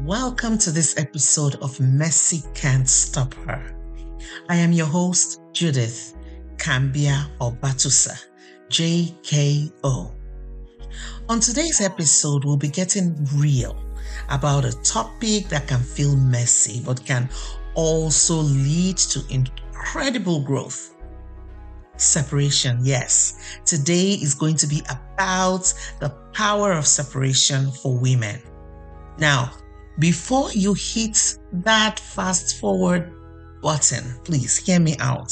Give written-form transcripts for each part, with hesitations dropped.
Welcome to this episode of Mercy Can't Stop Her. I am your host, Judith Kambia Obatusa, JKO. On today's episode, we'll be getting real about a topic that can feel messy but can also lead to incredible growth. Separation, yes. Today is going to be about the power of separation for women. Now, before you hit that fast forward button, please hear me out.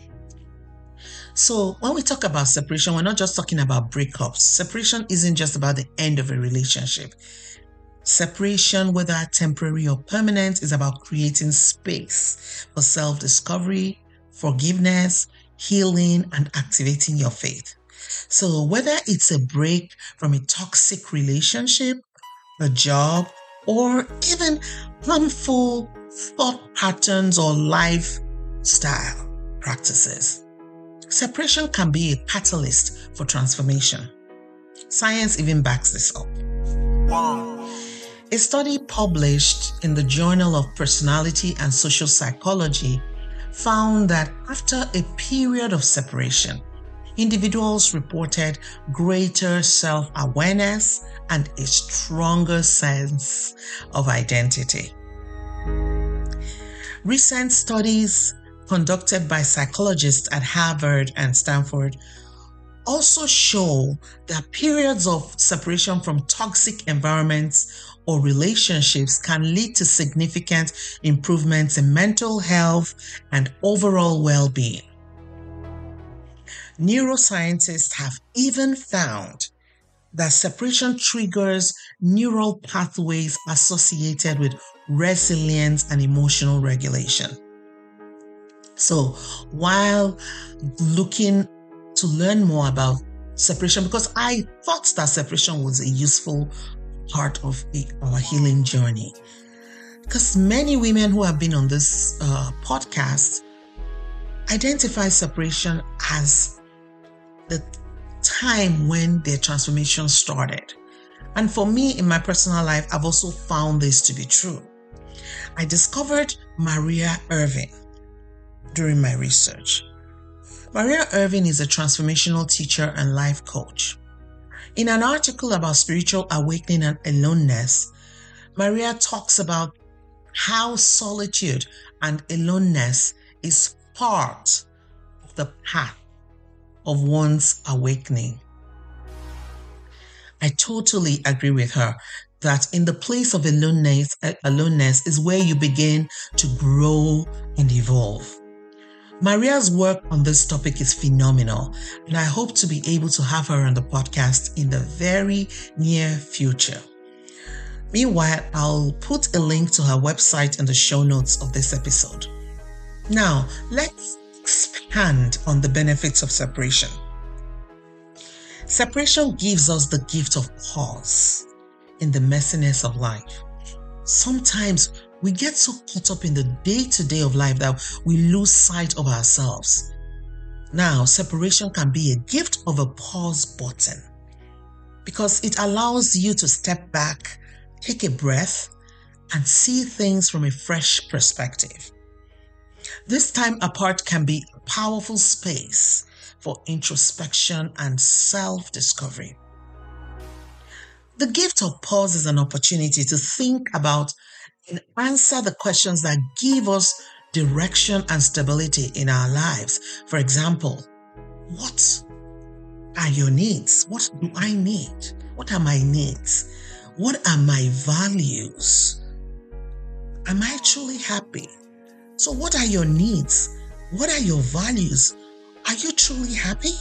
So when we talk about separation, we're not just talking about breakups. Separation isn't just about the end of a relationship. Separation, whether temporary or permanent, is about creating space for self-discovery, forgiveness, healing, and activating your faith. So whether it's a break from a toxic relationship, a job, or even harmful thought patterns or lifestyle practices, separation can be a catalyst for transformation. Science even backs this up. A study published in the Journal of Personality and Social Psychology found that after a period of separation, individuals reported greater self-awareness and a stronger sense of identity. Recent studies conducted by psychologists at Harvard and Stanford also show that periods of separation from toxic environments or relationships can lead to significant improvements in mental health and overall well-being. Neuroscientists have even found that separation triggers neural pathways associated with resilience and emotional regulation. So while looking to learn more about separation, because I thought that separation was a useful part of our healing journey, because many women who have been on this podcast identify separation as the time when their transformation started. And for me, in my personal life, I've also found this to be true. I discovered Maria Irvin during my research. Maria Irvin is a transformational teacher and life coach. In an article about spiritual awakening and aloneness, Maria talks about how solitude and aloneness is part of the path of one's awakening. I totally agree with her that in the place of aloneness is where you begin to grow and evolve. Maria's work on this topic is phenomenal, and I hope to be able to have her on the podcast in the very near future. Meanwhile, I'll put a link to her website in the show notes of this episode. Now, let's expand on the benefits of separation. Separation gives us the gift of pause in the messiness of life. Sometimes we get so caught up in the day-to-day of life that we lose sight of ourselves. Now, separation can be a gift of a pause button because it allows you to step back, take a breath, and see things from a fresh perspective. This time apart can be a powerful space for introspection and self-discovery. The gift of pause is an opportunity to think about and answer the questions that give us direction and stability in our lives. For example, what are your needs? What do I need? What are my needs? What are my values? Am I truly happy? So what are your needs? What are your values? Are you truly happy?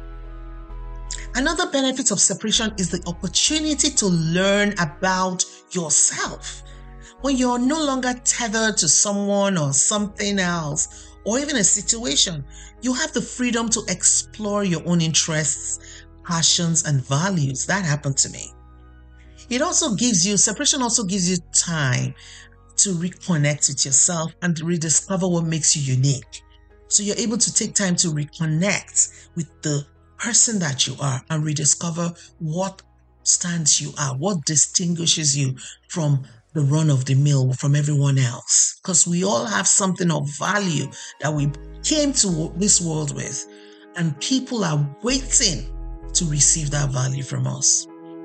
Another benefit of separation is the opportunity to learn about yourself. When you're no longer tethered to someone or something else, or even a situation, you have the freedom to explore your own interests, passions, and values. That happened to me. Separation also gives you time to reconnect with yourself and rediscover what makes you unique. So you're able to take time to reconnect with the person that you are and rediscover what stands you out, what distinguishes you from the run of the mill from everyone else, because we all have something of value that we came to this world with, and people are waiting to receive that value from us.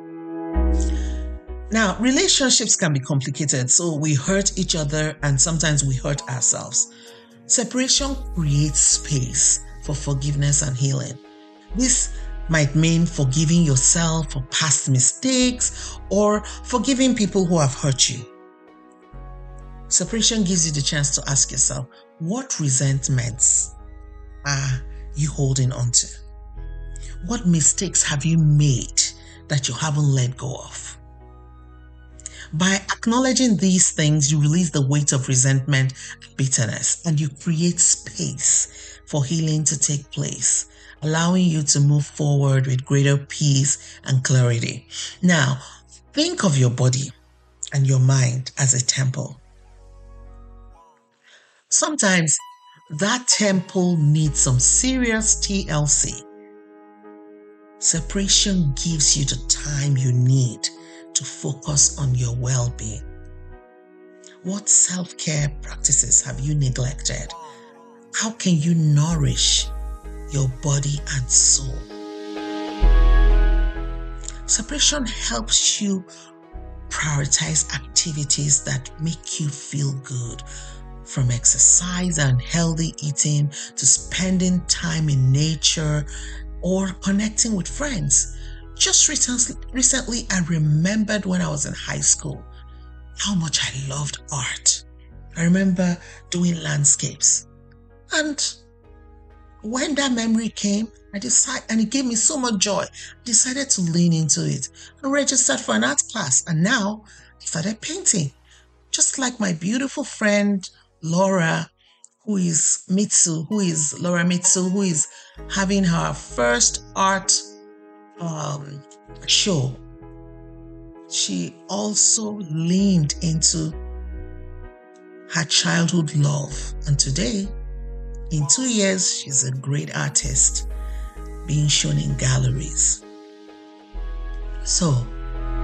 Now, relationships can be complicated, so we hurt each other and sometimes we hurt ourselves. Separation creates space for forgiveness and healing. This might mean forgiving yourself for past mistakes or forgiving people who have hurt you. Separation gives you the chance to ask yourself, what resentments are you holding on to? What mistakes have you made that you haven't let go of? By acknowledging these things, you release the weight of resentment and bitterness, and you create space for healing to take place, allowing you to move forward with greater peace and clarity. Now, think of your body and your mind as a temple. Sometimes that temple needs some serious TLC. Separation gives you the time you need to focus on your well-being. What self-care practices have you neglected? How can you nourish your body and soul? Separation helps you prioritize activities that make you feel good, from exercise and healthy eating to spending time in nature or connecting with friends. Just recently, I remembered when I was in high school how much I loved art. I remember doing landscapes. And when that memory came, and it gave me so much joy, I decided to lean into it and registered for an art class. And now I started painting. Just like my beautiful friend, Laura Mitsu, who is having her first art show. She also leaned into her childhood love, and today, in 2 years, she's a great artist being shown in galleries. So,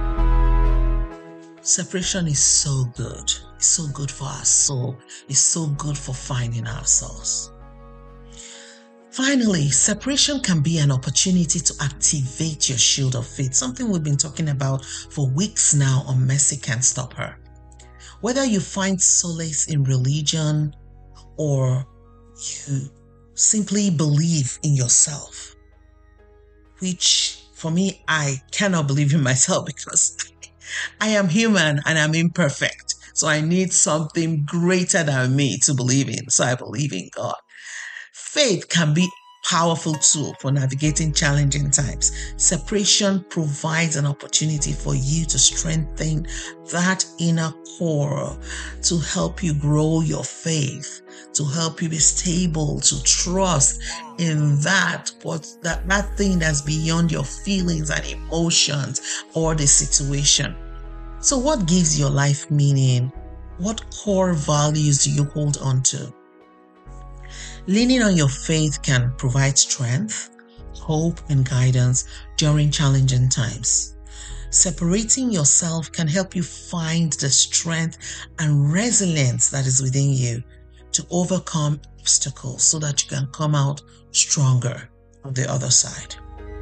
separation is so good. It's so good for our soul. It's so good for finding ourselves. Finally, separation can be an opportunity to activate your shield of faith, something we've been talking about for weeks now on Mercy Can't Stop Her. Whether you find solace in religion or you simply believe in yourself, which for me, I cannot believe in myself because I am human and I'm imperfect. So I need something greater than me to believe in. So I believe in God. Faith can be a powerful tool for navigating challenging times. Separation provides an opportunity for you to strengthen that inner core, to help you grow your faith, to help you be stable, to trust in that thing that's beyond your feelings and emotions or the situation. So what gives your life meaning? What core values do you hold on to? Leaning on your faith can provide strength, hope, and guidance during challenging times. Separating yourself can help you find the strength and resilience that is within you to overcome obstacles so that you can come out stronger on the other side.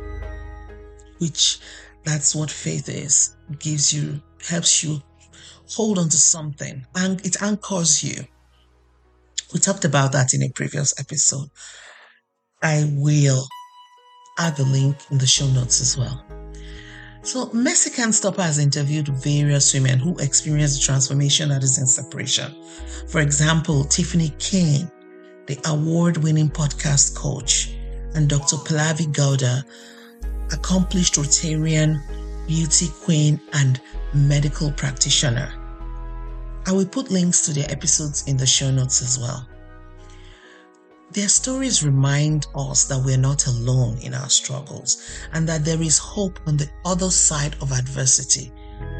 That's what faith is. It helps you hold on to something, and it anchors you. We talked about that in a previous episode. I will add the link in the show notes as well. So Mercy Can't Stop Her has interviewed various women who experienced the transformation that is in separation. For example, Tiffany Kane, the award-winning podcast coach, and Dr. Pallavi Gowda, accomplished Rotarian, beauty queen, and medical practitioner. I will put links to their episodes in the show notes as well. Their stories remind us that we're not alone in our struggles and that there is hope on the other side of adversity.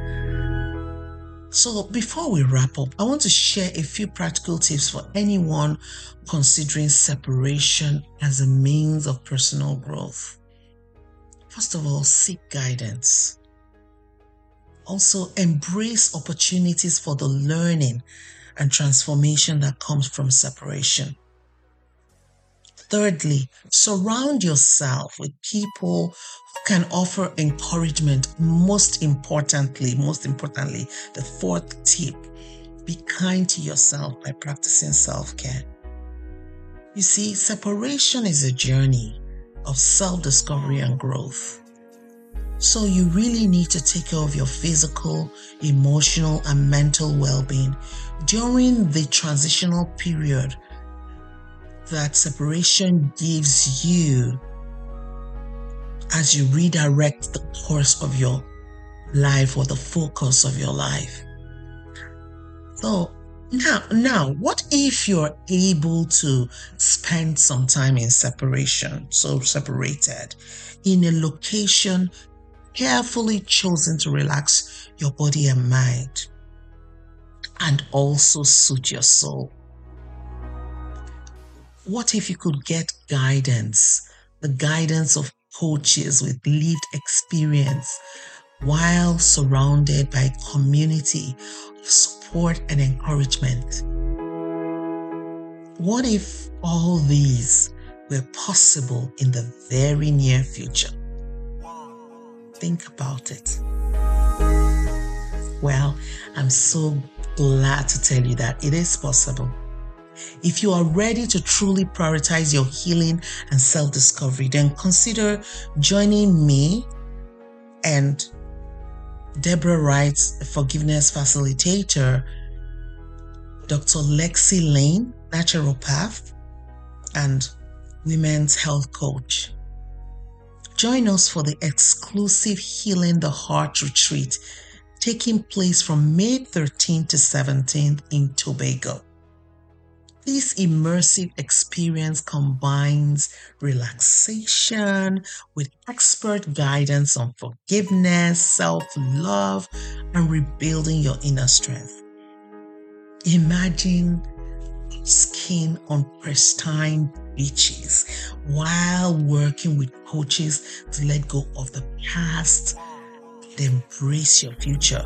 So before we wrap up, I want to share a few practical tips for anyone considering separation as a means of personal growth. First of all, seek guidance. Also, embrace opportunities for the learning and transformation that comes from separation. Thirdly, surround yourself with people who can offer encouragement. Most importantly, the fourth tip, be kind to yourself by practicing self-care. You see, separation is a journey of self-discovery and growth. So you really need to take care of your physical, emotional, and mental well-being during the transitional period that separation gives you as you redirect the course of your life or the focus of your life. So now, what if you're able to spend some time in separation, so separated, in a location carefully chosen to relax your body and mind and also suit your soul? What if you could get guidance, the guidance of coaches with lived experience, while surrounded by a community of support and encouragement? What if all these were possible in the very near future? Think about it. Well, I'm so glad to tell you that it is possible. If you are ready to truly prioritize your healing and self-discovery, then consider joining me and Deborah Wright, a forgiveness facilitator, Dr. Lexi Lane, naturopath, and women's health coach. Join us for the exclusive Healing the Heart retreat taking place from May 13th to 17th in Tobago. This immersive experience combines relaxation with expert guidance on forgiveness, self-love, and rebuilding your inner strength. Imagine skiing on pristine beaches while working with coaches to let go of the past and embrace your future.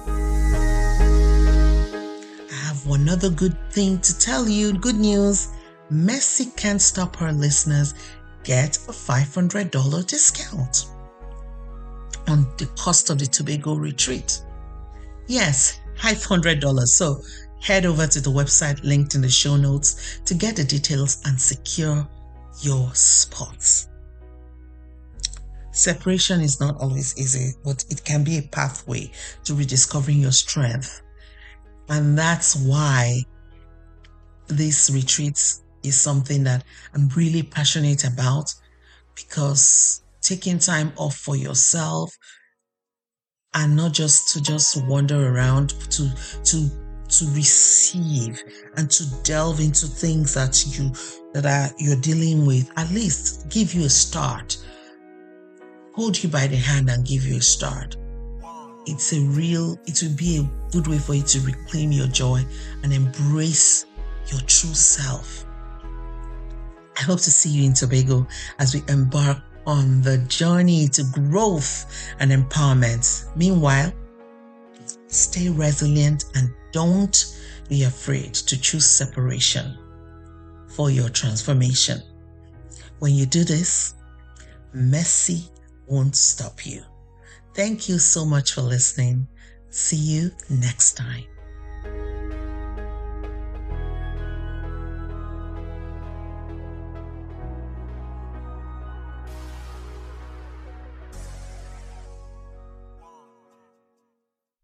One other good thing to tell you, good news, Mercy Can't Stop Her listeners get a $500 discount on the cost of the Tobago retreat. Yes, $500. So head over to the website linked in the show notes to get the details and secure your spots. Separation is not always easy, but it can be a pathway to rediscovering your strength. And that's why this retreat is something that I'm really passionate about, because taking time off for yourself and not just to wander around, to receive and to delve into things that you're dealing with, at least give you a start, hold you by the hand and give you a start. It will be a good way for you to reclaim your joy and embrace your true self. I hope to see you in Tobago as we embark on the journey to growth and empowerment. Meanwhile, stay resilient and don't be afraid to choose separation for your transformation. When you do this, mercy won't stop you. Thank you so much for listening. See you next time.